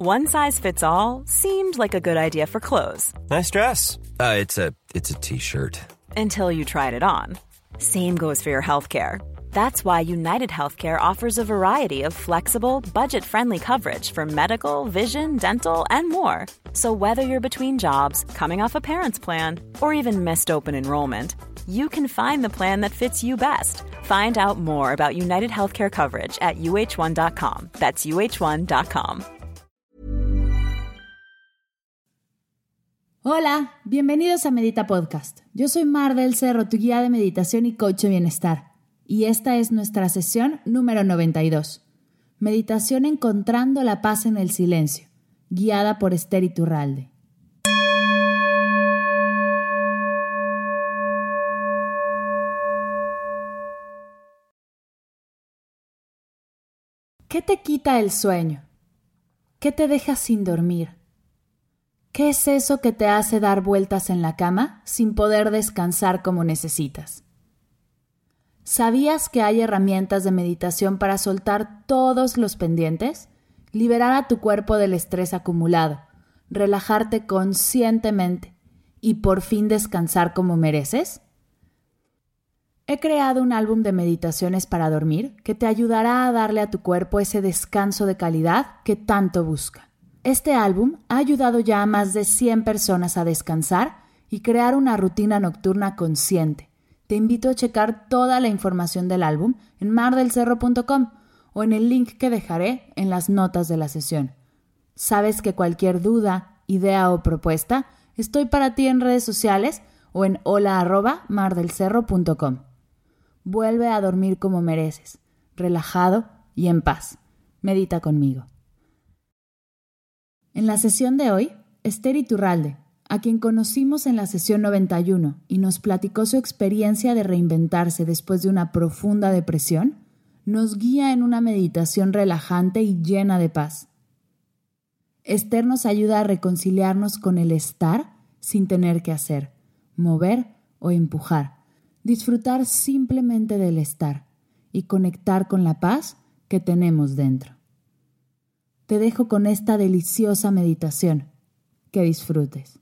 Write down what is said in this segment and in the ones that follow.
One size fits all seemed like a good idea for clothes. Nice dress. It's a t-shirt. Until you tried it on. Same goes for your healthcare. That's why United Healthcare offers a variety of flexible, budget-friendly coverage for medical, vision, dental, and more. So whether you're between jobs, coming off a parent's plan, or even missed open enrollment, you can find the plan that fits you best. Find out more about United Healthcare coverage at uh1.com. That's uh1.com. Hola, bienvenidos a Medita Podcast. Yo soy Mar del Cerro, tu guía de meditación y coach de bienestar. Y esta es nuestra sesión número 92. Meditación encontrando la paz en el silencio, guiada por Esther Iturralde. ¿Qué te quita el sueño? ¿Qué te deja sin dormir? ¿Qué es eso que te hace dar vueltas en la cama sin poder descansar como necesitas? ¿Sabías que hay herramientas de meditación para soltar todos los pendientes? Liberar a tu cuerpo del estrés acumulado, relajarte conscientemente y por fin descansar como mereces? He creado un álbum de meditaciones para dormir que te ayudará a darle a tu cuerpo ese descanso de calidad que tanto busca. Este álbum ha ayudado ya a más de 100 personas a descansar y crear una rutina nocturna consciente. Te invito a checar toda la información del álbum en mardelcerro.com o en el link que dejaré en las notas de la sesión. Sabes que cualquier duda, idea o propuesta, estoy para ti en redes sociales o en hola@mardelcerro.com. Vuelve a dormir como mereces, relajado y en paz. Medita conmigo. En la sesión de hoy, Esther Iturralde, a quien conocimos en la sesión 91 y nos platicó su experiencia de reinventarse después de una profunda depresión, nos guía en una meditación relajante y llena de paz. Esther nos ayuda a reconciliarnos con el estar sin tener que hacer, mover o empujar, disfrutar simplemente del estar y conectar con la paz que tenemos dentro. Te dejo con esta deliciosa meditación. Que disfrutes.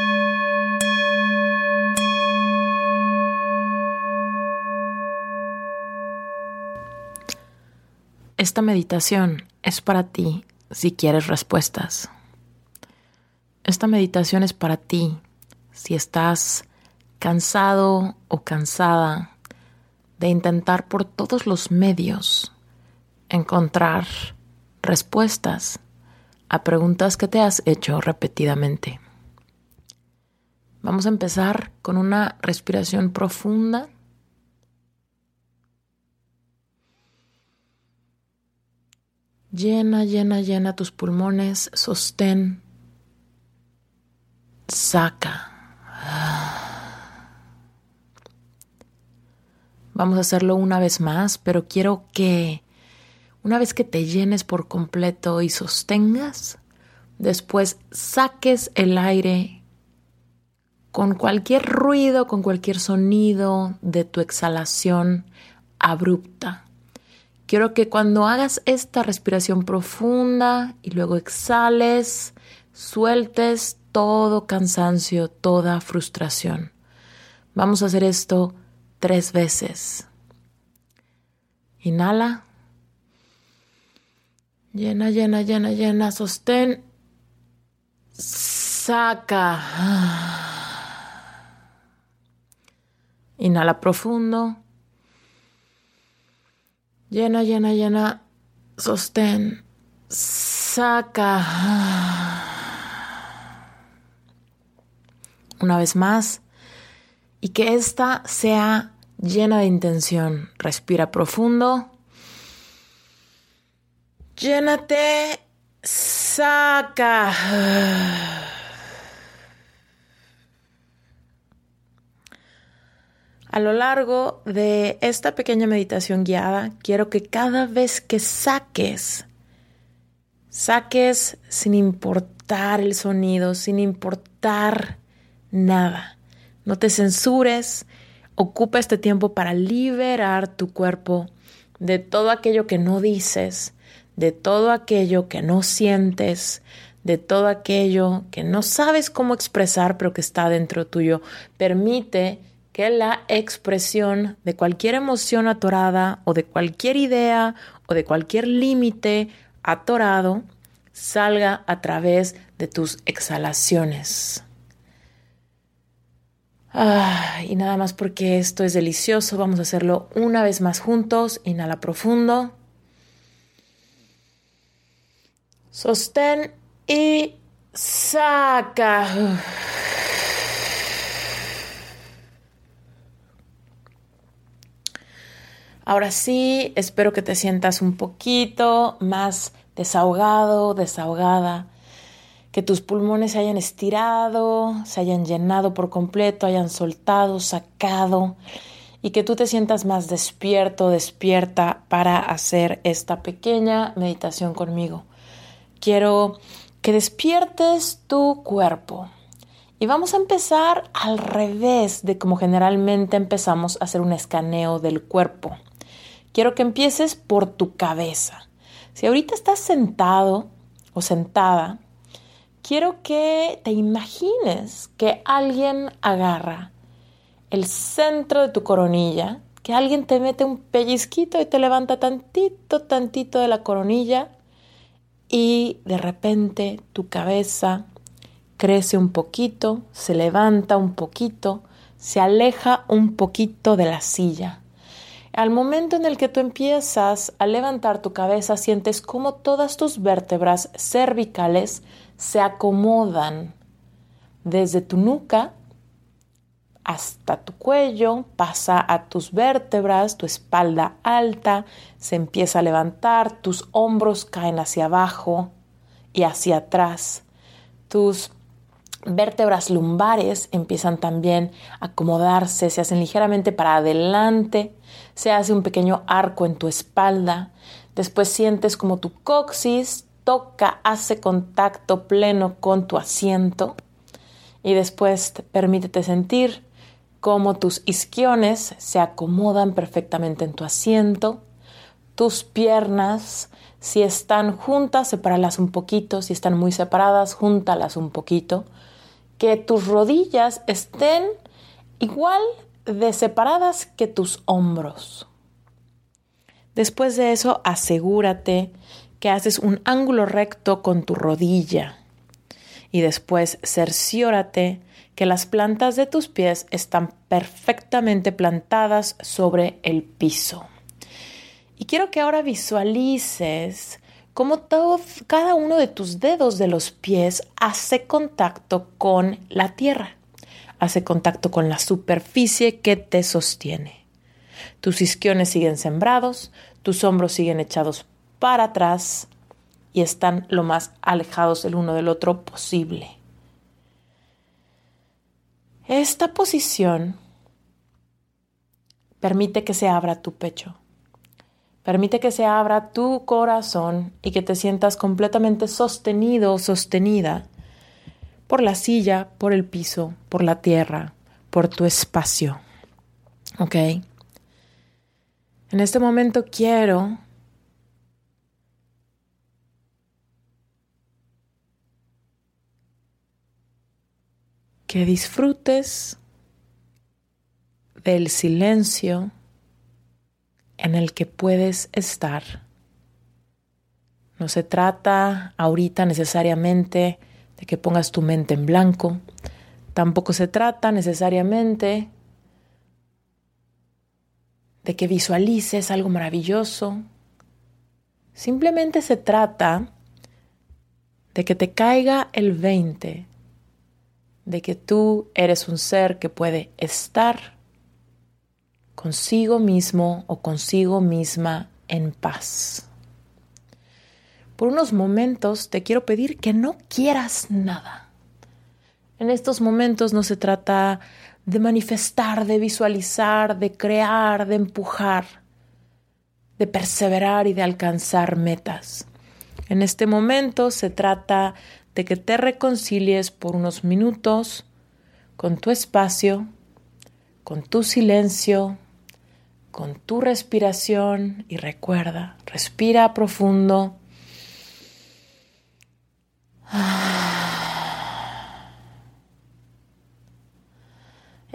Esta meditación es para ti si quieres respuestas. Esta meditación es para ti si estás cansado o cansada de intentar por todos los medios encontrar respuestas a preguntas que te has hecho repetidamente. Vamos a empezar con una respiración profunda. Llena, llena, llena tus pulmones. Sostén. Saca. Vamos a hacerlo una vez más, pero quiero que una vez que te llenes por completo y sostengas, después saques el aire con cualquier ruido, con cualquier sonido de tu exhalación abrupta. Quiero que cuando hagas esta respiración profunda y luego exhales, sueltes todo cansancio, toda frustración. Vamos a hacer esto 3 veces. Inhala. Llena, llena, llena, llena. Sostén. Saca. Inhala profundo. Llena, llena, llena. Sostén. Saca. Una vez más. Y que esta sea llena de intención. Respira profundo. Llénate, saca. A lo largo de esta pequeña meditación guiada, quiero que cada vez que saques sin importar el sonido, sin importar nada. No te censures, ocupa este tiempo para liberar tu cuerpo de todo aquello que no dices, de todo aquello que no sientes, de todo aquello que no sabes cómo expresar, pero que está dentro tuyo. Permite que la expresión de cualquier emoción atorada o de cualquier idea o de cualquier límite atorado salga a través de tus exhalaciones. Y nada más porque esto es delicioso, vamos a hacerlo una vez más juntos. Inhala profundo. Sostén y saca. Ahora sí, espero que te sientas un poquito más desahogado, desahogada, que tus pulmones se hayan estirado, se hayan llenado por completo, hayan soltado, sacado, y que tú te sientas más despierto, despierta para hacer esta pequeña meditación conmigo. Quiero que despiertes tu cuerpo. Y vamos a empezar al revés de como generalmente empezamos a hacer un escaneo del cuerpo. Quiero que empieces por tu cabeza. Si ahorita estás sentado o sentada, quiero que te imagines que alguien agarra el centro de tu coronilla, que alguien te mete un pellizquito y te levanta tantito de la coronilla y de repente tu cabeza crece un poquito, se levanta un poquito, se aleja un poquito de la silla. Al momento en el que tú empiezas a levantar tu cabeza, sientes cómo todas tus vértebras cervicales se acomodan desde tu nuca hasta tu cuello, pasa a tus vértebras, tu espalda alta, se empieza a levantar, tus hombros caen hacia abajo y hacia atrás. Tus vértebras lumbares empiezan también a acomodarse, se hacen ligeramente para adelante, se hace un pequeño arco en tu espalda. Después sientes como tu coxis hace contacto pleno con tu asiento y después permítete sentir cómo tus isquiones se acomodan perfectamente en tu asiento. Tus piernas, si están juntas, sepáralas un poquito. Si están muy separadas, júntalas un poquito. Que tus rodillas estén igual de separadas que tus hombros. Después de eso, asegúrate que haces un ángulo recto con tu rodilla. Y después cerciórate que las plantas de tus pies están perfectamente plantadas sobre el piso. Y quiero que ahora visualices cómo cada uno de tus dedos de los pies hace contacto con la tierra, hace contacto con la superficie que te sostiene. Tus isquiones siguen sembrados, tus hombros siguen echados para atrás y están lo más alejados el uno del otro posible. Esta posición permite que se abra tu pecho. Permite que se abra tu corazón y que te sientas completamente sostenido o sostenida por la silla, por el piso, por la tierra, por tu espacio. ¿Ok? En este momento quiero que disfrutes del silencio en el que puedes estar. No se trata ahorita necesariamente de que pongas tu mente en blanco. Tampoco se trata necesariamente de que visualices algo maravilloso. Simplemente se trata de que te caiga el 20 de que tú eres un ser que puede estar consigo mismo o consigo misma en paz. Por unos momentos te quiero pedir que no quieras nada. En estos momentos no se trata de manifestar, de visualizar, de crear, de empujar, de perseverar y de alcanzar metas. En este momento se trata de que te reconcilies por unos minutos con tu espacio, con tu silencio, con tu respiración y recuerda, respira profundo,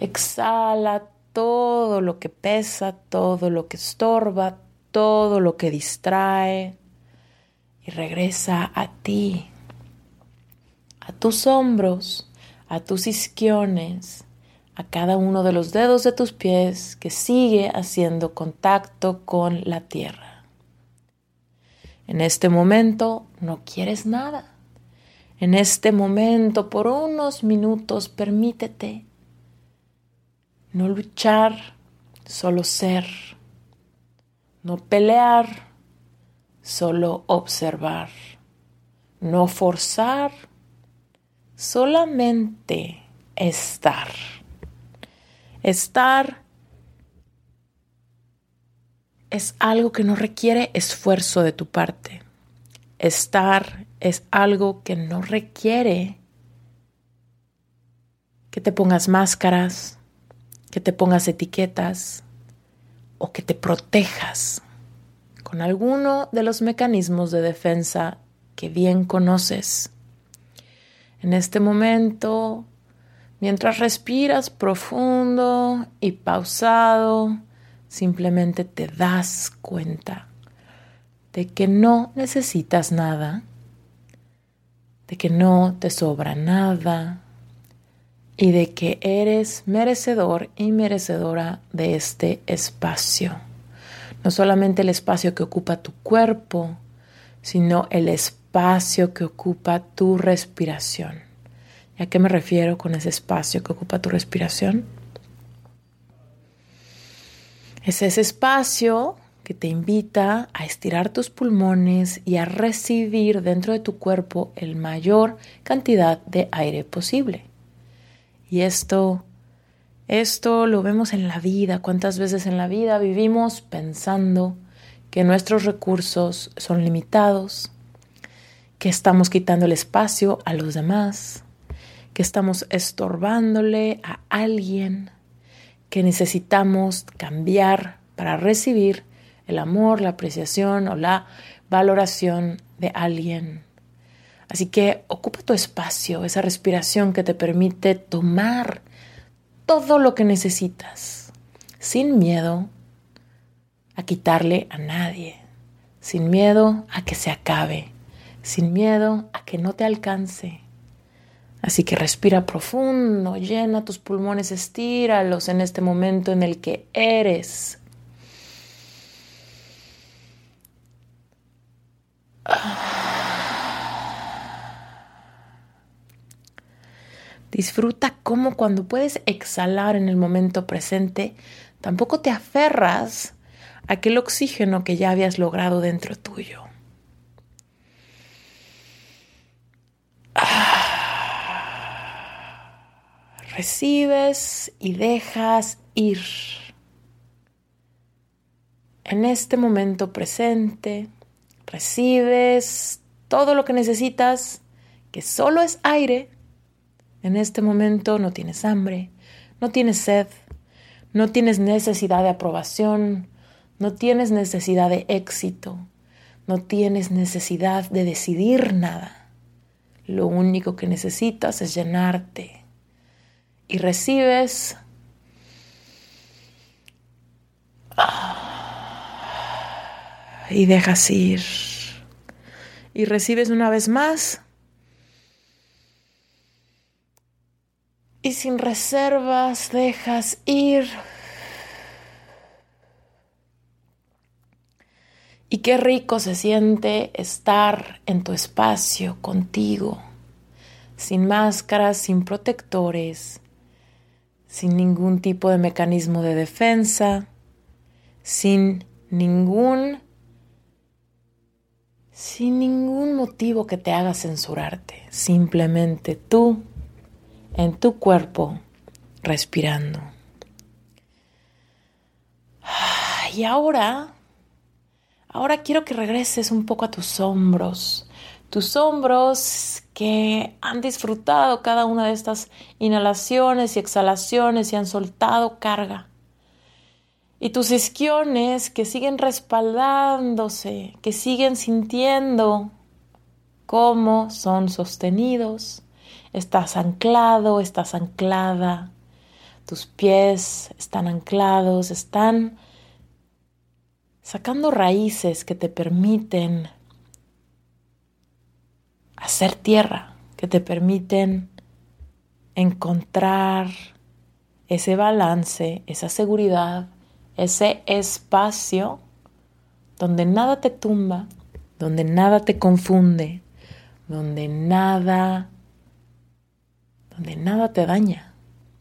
Exhala todo lo que pesa, todo lo que estorba, todo lo que distrae y regresa a ti, a tus hombros, a tus isquiones, a cada uno de los dedos de tus pies que sigue haciendo contacto con la tierra. En este momento no quieres nada. En este momento, por unos minutos, permítete no luchar, solo ser. No pelear, solo observar. No forzar, solamente estar. Estar es algo que no requiere esfuerzo de tu parte. Estar es algo que no requiere que te pongas máscaras, que te pongas etiquetas o que te protejas con alguno de los mecanismos de defensa que bien conoces. En este momento, mientras respiras profundo y pausado, simplemente te das cuenta de que no necesitas nada, de que no te sobra nada y de que eres merecedor y merecedora de este espacio. No solamente el espacio que ocupa tu cuerpo, sino el espacio que ocupa tu respiración. ¿Y a qué me refiero con ese espacio que ocupa tu respiración? Es ese espacio que te invita a estirar tus pulmones y a recibir dentro de tu cuerpo la mayor cantidad de aire posible. Y esto lo vemos en la vida. ¿Cuántas veces en la vida vivimos pensando que nuestros recursos son limitados, que estamos quitando el espacio a los demás, que estamos estorbándole a alguien, que necesitamos cambiar para recibir el amor, la apreciación o la valoración de alguien? Así que ocupa tu espacio, esa respiración que te permite tomar todo lo que necesitas, sin miedo a quitarle a nadie, sin miedo a que se acabe, sin miedo a que no te alcance. Así que respira profundo, llena tus pulmones, estíralos en este momento en el que eres. Disfruta cómo cuando puedes exhalar en el momento presente, tampoco te aferras a aquel oxígeno que ya habías logrado dentro tuyo. Recibes y dejas ir. En este momento presente, recibes todo lo que necesitas, que solo es aire. En este momento no tienes hambre, no tienes sed, no tienes necesidad de aprobación, no tienes necesidad de éxito, no tienes necesidad de decidir nada. Lo único que necesitas es llenarte y recibes y dejas ir y recibes una vez más. Y sin reservas dejas ir. Y qué rico se siente estar en tu espacio contigo, sin máscaras, sin protectores, sin ningún tipo de mecanismo de defensa, sin ningún motivo que te haga censurarte. Simplemente tú en tu cuerpo, respirando. Y ahora quiero que regreses un poco a tus hombros que han disfrutado cada una de estas inhalaciones y exhalaciones y han soltado carga. Y tus isquiones que siguen respaldándose, que siguen sintiendo cómo son sostenidos. Estás anclado, estás anclada. tus pies están anclados, están sacando raíces que te permiten hacer tierra, que te permiten encontrar ese balance, esa seguridad, ese espacio donde nada te tumba, donde nada te confunde, donde nada te daña.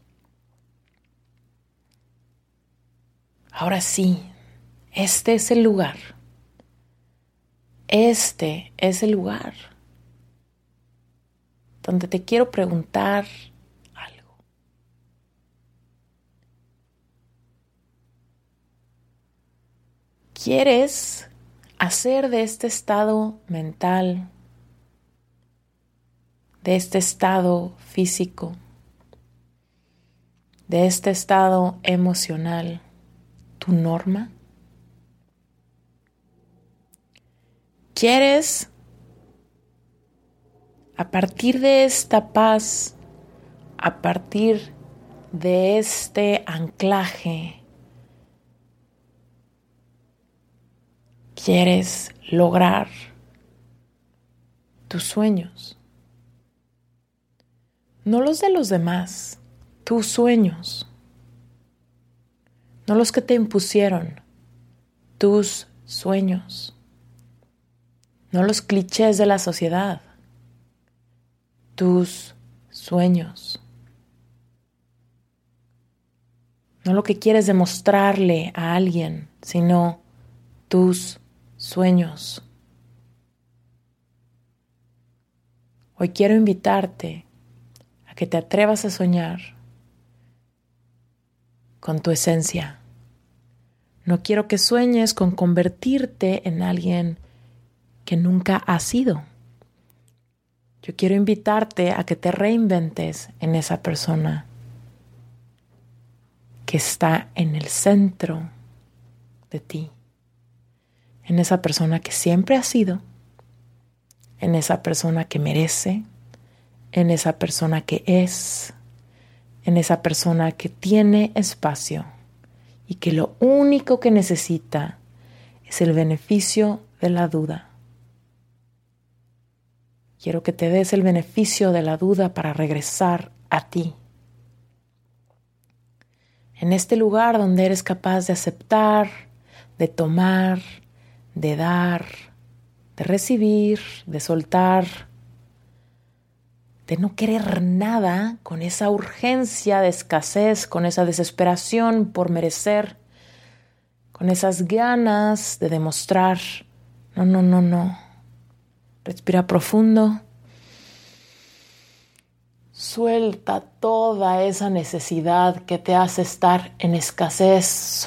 Ahora sí, este es el lugar. Este es el lugar donde te quiero preguntar algo. ¿Quieres hacer de este estado mental, de este estado físico, de este estado emocional, tu norma? ¿Quieres, a partir de esta paz, a partir de este anclaje, quieres lograr tus sueños? No los de los demás, tus sueños. No los que te impusieron, tus sueños. No los clichés de la sociedad, tus sueños. No lo que quieres demostrarle a alguien, sino tus sueños. Hoy quiero invitarte a que te atrevas a soñar con tu esencia. No quiero que sueñes con convertirte en alguien que nunca has sido. Yo quiero invitarte a que te reinventes en esa persona que está en el centro de ti, en esa persona que siempre has sido, en esa persona que merece, en esa persona que es, en esa persona que tiene espacio y que lo único que necesita es el beneficio de la duda. Quiero que te des el beneficio de la duda para regresar a ti. En este lugar donde eres capaz de aceptar, de tomar, de dar, de recibir, de soltar, de no querer nada con esa urgencia de escasez, con esa desesperación por merecer, con esas ganas de demostrar. No. Respira profundo. Suelta toda esa necesidad que te hace estar en escasez.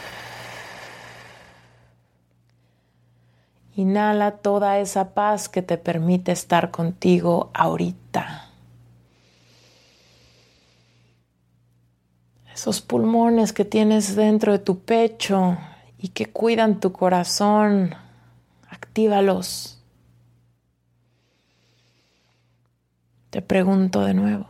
Inhala toda esa paz que te permite estar contigo ahorita. Esos pulmones que tienes dentro de tu pecho y que cuidan tu corazón, actívalos. Te pregunto de nuevo,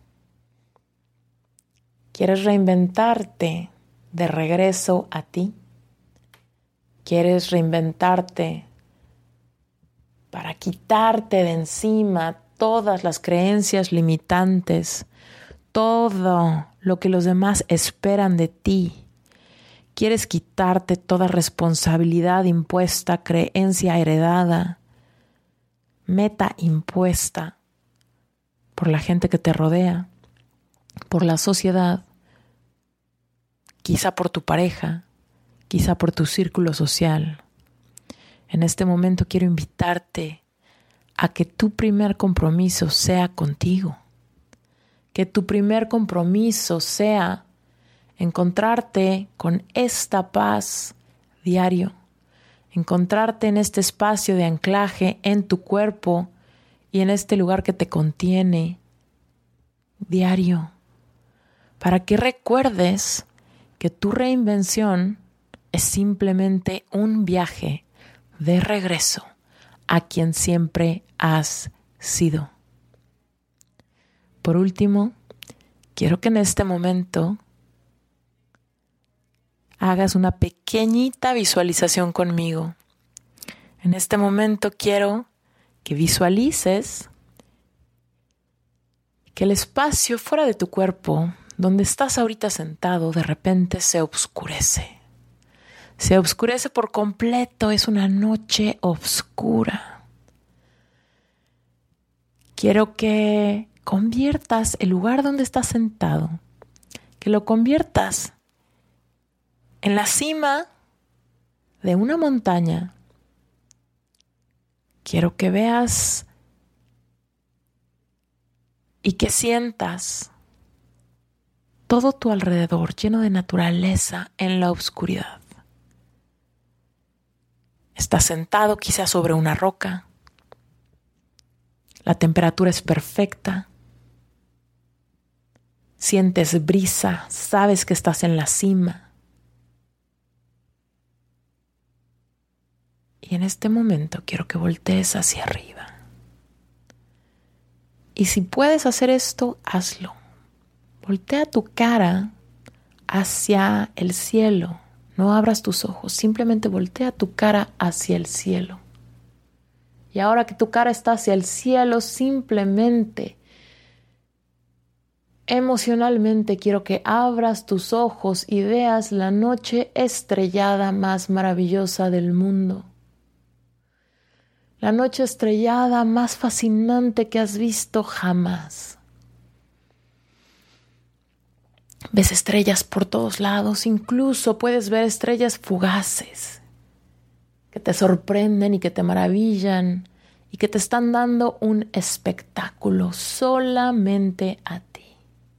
¿quieres reinventarte de regreso a ti? ¿Quieres reinventarte para quitarte de encima todas las creencias limitantes, todo lo que los demás esperan de ti? ¿Quieres quitarte toda responsabilidad impuesta, creencia heredada, meta impuesta por la gente que te rodea, por la sociedad, quizá por tu pareja, quizá por tu círculo social? En este momento quiero invitarte a que tu primer compromiso sea contigo, que tu primer compromiso sea encontrarte con esta paz diario, encontrarte en este espacio de anclaje en tu cuerpo y en este lugar que te contiene diario, para que recuerdes que tu reinvención es simplemente un viaje de regreso a quien siempre has sido. Por último, quiero que en este momento hagas una pequeñita visualización conmigo. En este momento quiero que visualices que el espacio fuera de tu cuerpo, donde estás ahorita sentado, de repente se oscurece. Se oscurece por completo, es una noche oscura. Quiero que conviertas el lugar donde estás sentado, que lo conviertas en la cima de una montaña. Quiero que veas y que sientas todo tu alrededor lleno de naturaleza en la oscuridad. Estás sentado quizás sobre una roca. La temperatura es perfecta. Sientes brisa, sabes que estás en la cima. Y en este momento quiero que voltees hacia arriba. Y si puedes hacer esto, hazlo. Voltea tu cara hacia el cielo. No abras tus ojos, simplemente voltea tu cara hacia el cielo. Y ahora que tu cara está hacia el cielo, simplemente, emocionalmente quiero que abras tus ojos y veas la noche estrellada más maravillosa del mundo. La noche estrellada más fascinante que has visto jamás. Ves estrellas por todos lados, incluso puedes ver estrellas fugaces que te sorprenden y que te maravillan y que te están dando un espectáculo solamente a ti.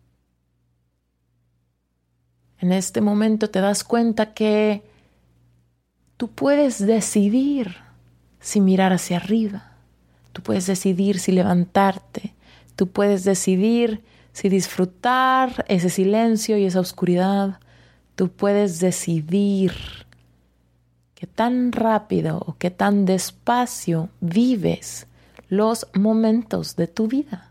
En este momento te das cuenta que tú puedes decidir si mirar hacia arriba, tú puedes decidir si levantarte, tú puedes decidir si disfrutar ese silencio y esa oscuridad, tú puedes decidir qué tan rápido o qué tan despacio vives los momentos de tu vida.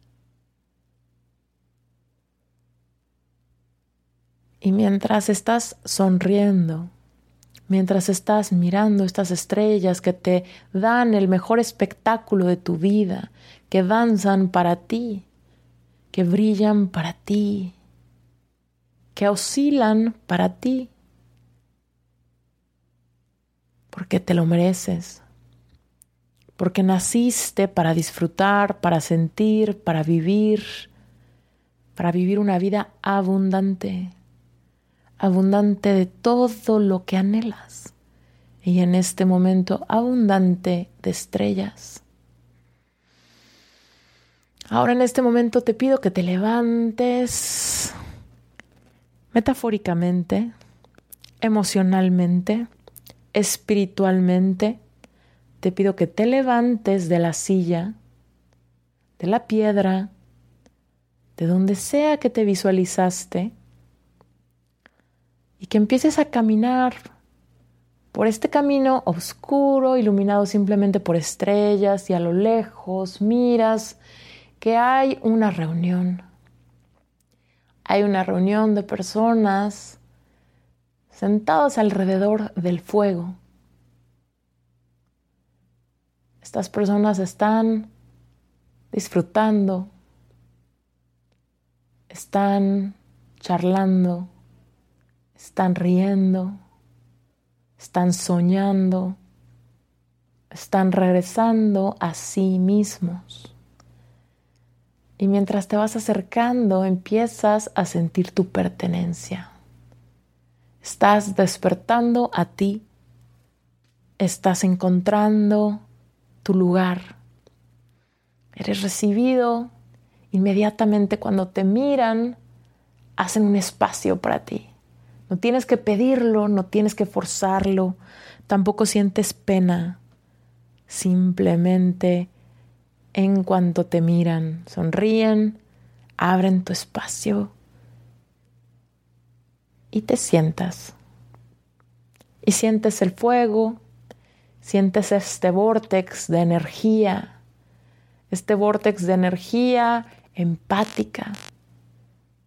Y mientras estás sonriendo, mientras estás mirando estas estrellas que te dan el mejor espectáculo de tu vida, que danzan para ti, que brillan para ti, que oscilan para ti, porque te lo mereces, porque naciste para disfrutar, para sentir, para vivir una vida abundante. Abundante de todo lo que anhelas y en este momento abundante de estrellas. Ahora en este momento te pido que te levantes metafóricamente, emocionalmente, espiritualmente. Te pido que te levantes de la silla, de la piedra, de donde sea que te visualizaste, y que empieces a caminar por este camino oscuro, iluminado simplemente por estrellas, y a lo lejos miras que hay una reunión. Hay una reunión de personas sentados alrededor del fuego. Estas personas están disfrutando, están charlando, están riendo, están soñando, están regresando a sí mismos. Y mientras te vas acercando, empiezas a sentir tu pertenencia. Estás despertando a ti, estás encontrando tu lugar. Eres recibido inmediatamente cuando te miran, hacen un espacio para ti. No tienes que pedirlo, no tienes que forzarlo, tampoco sientes pena. Simplemente en cuanto te miran, sonríen, abren tu espacio y te sientas. Y sientes el fuego, sientes este vórtex de energía empática,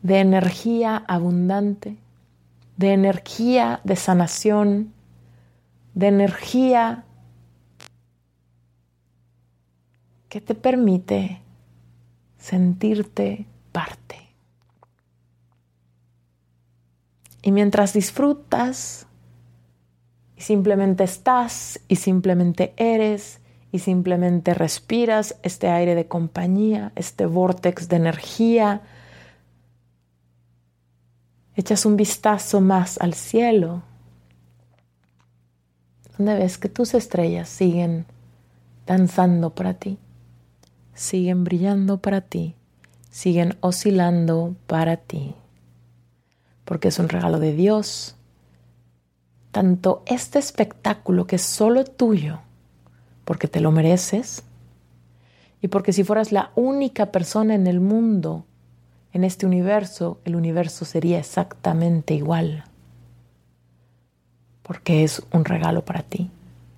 de energía abundante, de energía de sanación, de energía que te permite sentirte parte. Y mientras disfrutas y simplemente estás y simplemente eres y simplemente respiras este aire de compañía, este vórtex de energía, echas un vistazo más al cielo, donde ves que tus estrellas siguen danzando para ti, siguen brillando para ti, siguen oscilando para ti, porque es un regalo de Dios. Tanto este espectáculo que es solo tuyo, porque te lo mereces, y porque si fueras la única persona en el mundo, en este universo, el universo sería exactamente igual, porque es un regalo para ti.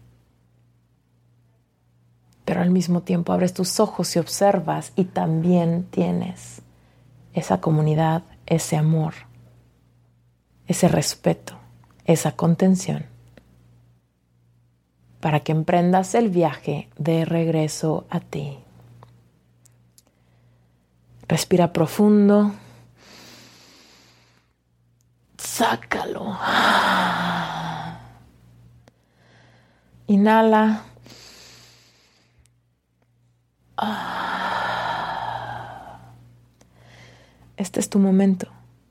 Pero al mismo tiempo abres tus ojos y observas y también tienes esa comunidad, ese amor, ese respeto, esa contención, para que emprendas el viaje de regreso a ti. Respira profundo. Sácalo. Inhala. Este es tu momento.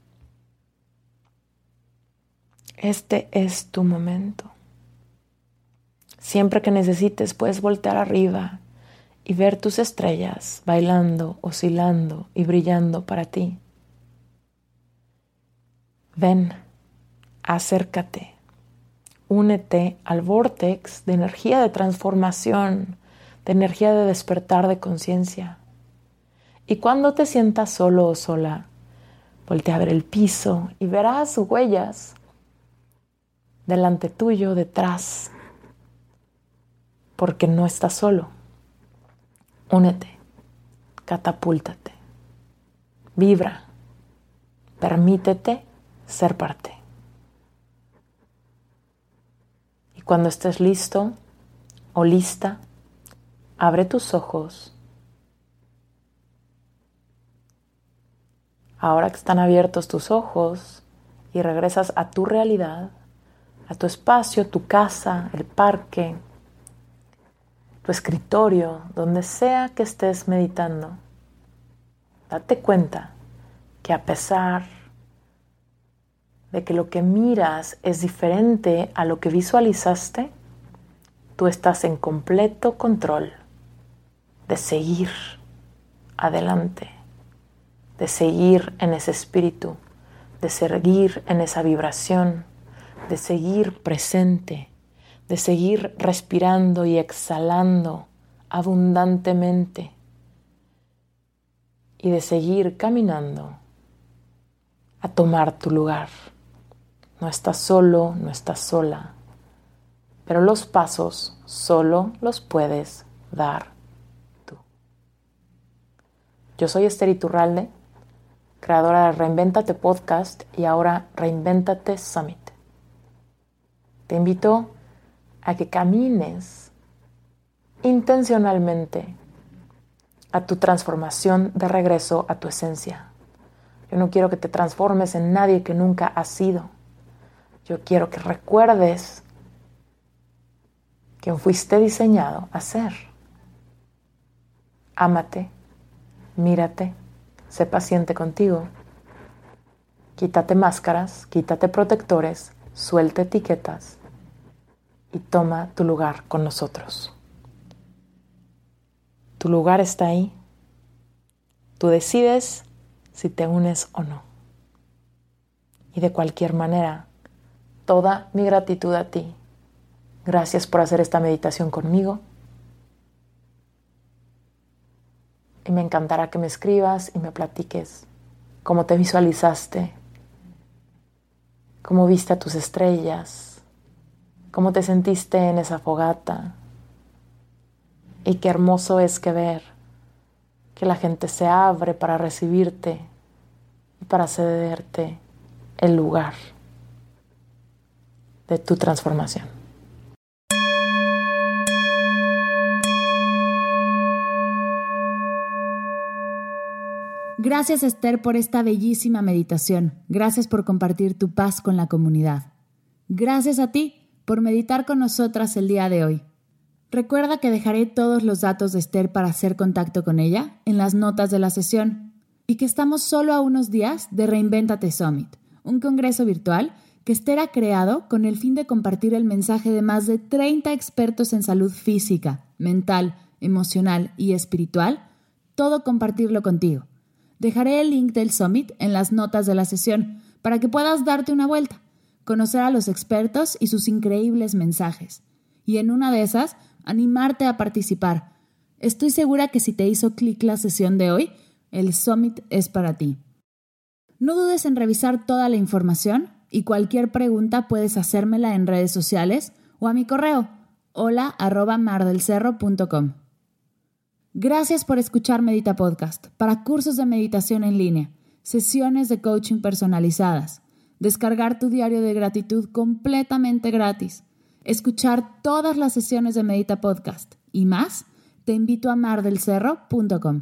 Este es tu momento. Siempre que necesites puedes voltear arriba y ver tus estrellas bailando, oscilando y brillando para ti. Ven, acércate, únete al vórtex de energía de transformación, de energía de despertar de conciencia. Y cuando te sientas solo o sola, voltea a ver el piso y verás huellas delante tuyo, detrás, porque no estás solo. Únete, catapúltate, vibra, permítete ser parte. Y cuando estés listo o lista, abre tus ojos. Ahora que están abiertos tus ojos y regresas a tu realidad, a tu espacio, tu casa, el parque, tu escritorio, donde sea que estés meditando, date cuenta que a pesar de que lo que miras es diferente a lo que visualizaste, tú estás en completo control de seguir adelante, de seguir en ese espíritu, de seguir en esa vibración, de seguir presente, de seguir respirando y exhalando abundantemente y de seguir caminando a tomar tu lugar. No estás solo, no estás sola, pero los pasos solo los puedes dar tú. Yo soy Esther Iturralde, creadora de Reinvéntate Podcast y ahora Reinvéntate Summit. Te invito a que camines intencionalmente a tu transformación de regreso a tu esencia. Yo no quiero que te transformes en nadie que nunca has sido. Yo quiero que recuerdes quién fuiste diseñado a ser. Ámate, mírate, sé paciente contigo. Quítate máscaras, quítate protectores, suelta etiquetas y toma tu lugar con nosotros. Tu lugar está ahí. Tú decides si te unes o no. Y de cualquier manera, toda mi gratitud a ti. Gracias por hacer esta meditación conmigo. Y me encantará que me escribas y me platiques cómo te visualizaste, cómo viste a tus estrellas, cómo te sentiste en esa fogata. Y qué hermoso es que ver que la gente se abre para recibirte para cederte el lugar de tu transformación. Gracias, Esther, por esta bellísima meditación. Gracias por compartir tu paz con la comunidad. Gracias a ti por meditar con nosotras el día de hoy. Recuerda que dejaré todos los datos de Esther para hacer contacto con ella en las notas de la sesión y que estamos solo a unos días de Reinvéntate Summit, un congreso virtual que Esther ha creado con el fin de compartir el mensaje de más de 30 expertos en salud física, mental, emocional y espiritual, todo compartirlo contigo. Dejaré el link del Summit en las notas de la sesión para que puedas darte una vuelta, conocer a los expertos y sus increíbles mensajes. Y en una de esas, animarte a participar. Estoy segura que si te hizo clic la sesión de hoy, el Summit es para ti. No dudes en revisar toda la información y cualquier pregunta puedes hacérmela en redes sociales o a mi correo hola@mardelcerro.com. Gracias por escuchar Medita Podcast. Para cursos de meditación en línea, sesiones de coaching personalizadas, descargar tu diario de gratitud completamente gratis, escuchar todas las sesiones de Medita Podcast y más, te invito a mardelcerro.com.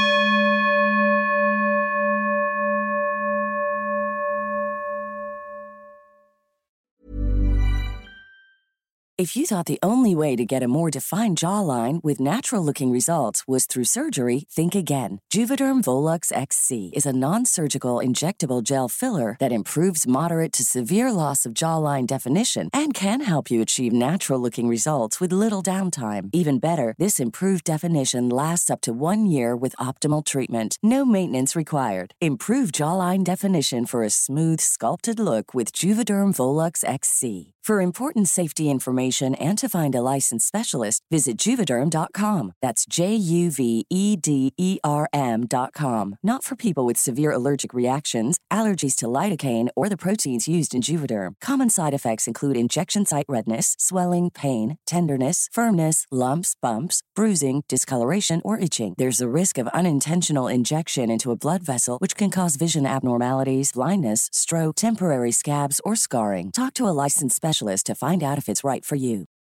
If you thought the only way to get a more defined jawline with natural-looking results was through surgery, think again. Juvederm Volux XC is a non-surgical injectable gel filler that improves moderate to severe loss of jawline definition and can help you achieve natural-looking results with little downtime. Even better, this improved definition lasts up to 1 year with optimal treatment. No maintenance required. Improve jawline definition for a smooth, sculpted look with Juvederm Volux XC. For important safety information and to find a licensed specialist, visit Juvederm.com. That's JUVEDERM.com. Not for people with severe allergic reactions, allergies to lidocaine, or the proteins used in Juvederm. Common side effects include injection site redness, swelling, pain, tenderness, firmness, lumps, bumps, bruising, discoloration, or itching. There's a risk of unintentional injection into a blood vessel, which can cause vision abnormalities, blindness, stroke, temporary scabs, or scarring. Talk to a licensed specialist to find out if it's right for you.